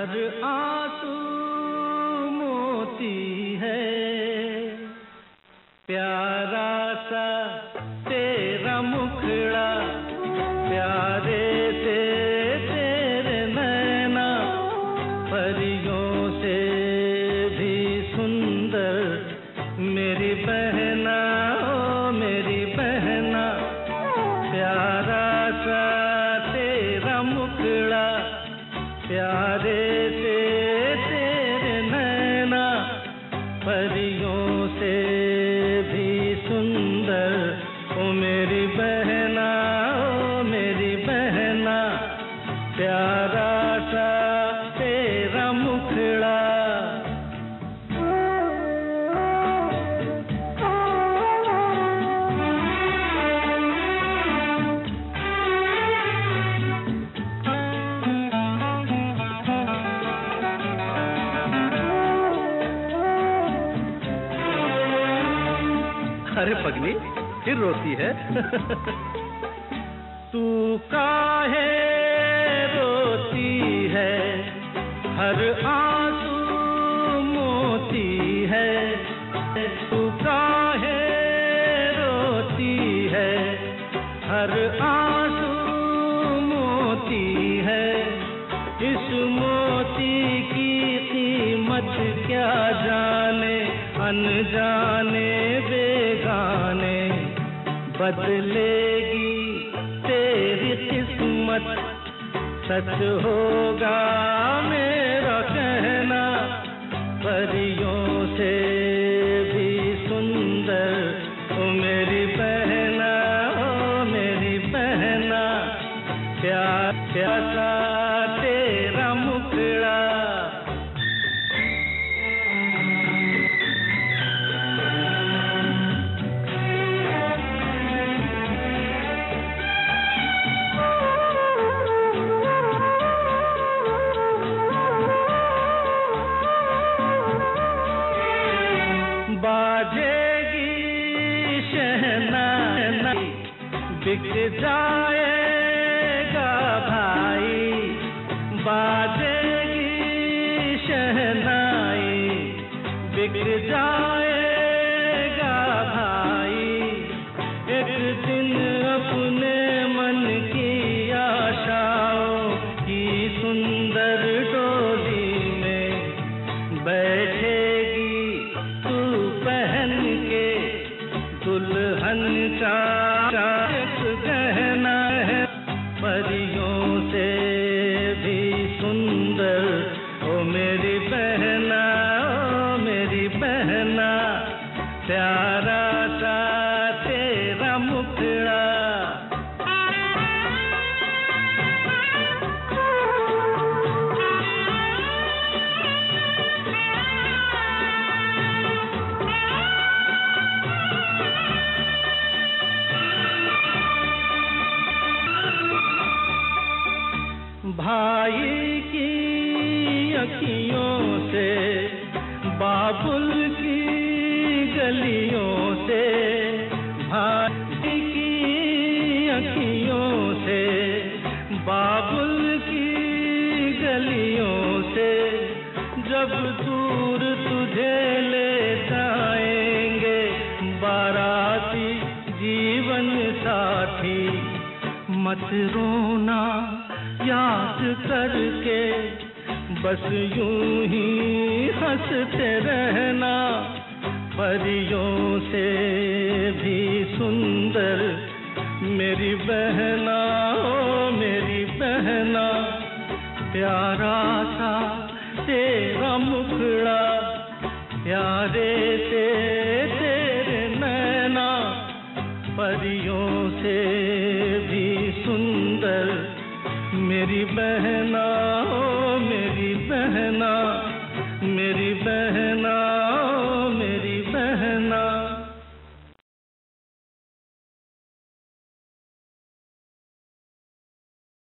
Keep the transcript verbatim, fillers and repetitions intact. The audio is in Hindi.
हर आंसू मोती है, प्यारा सा तेरा मुखड़ा, प्यारे से तेरे नैना, परियों से भी सुंदर मेरी बहना, ओ मेरी बहना। प्यारा सा तेरा मुखड़ा, प्यारे से तेरे नैना, परियों से भी सुंदर ओ मेरी बहना, ओ मेरी बहना। प्यारा सा तेरा मुखड़ा। अरे पगली, फिर रोती है? तू काहे रोती है, हर आंसू मोती है। तू काहे रोती है, हर आंसू मोती है। इस मोती की कीमत क्या जाने अनजाने बेगाने, बदलेगी तेरी किस्मत, सच होगा मेरा कहना। परियों से भी सुंदर ओ मेरी बहना, ओ मेरी बहना। प्यार प्यासा तेरा मुखड़ा। बाजेगी शहनाई, बिक जाएगा भाई। बाजेगी शहनाई, बिक जाएगा भाई। एक दिन अपने मन की आशाओं की सुंदर डोली में बैठेगी तू पहन के दुल्हन का एक गहना है। परियों से भी सुंदर ओ मेरी बहना, ओ मेरी बहना। प्यारा सा तेरा मुखड़ा। भाई की अखियों से, बाबुल की गलियों से, भाई की अखियों से, बाबुल की गलियों से। जब दूर तुझे ले जाएंगे बाराती जीवन साथी, मत रोना याद करके, बस यूं ही हंसते रहना। परियों से भी सुंदर मेरी बहना, ओ मेरी बहना। प्यारा सा तेरा मुखड़ा, प्यारे से तेरे नैना। परियों से भी सुंदर मेरी बहना, ओ मेरी बहना।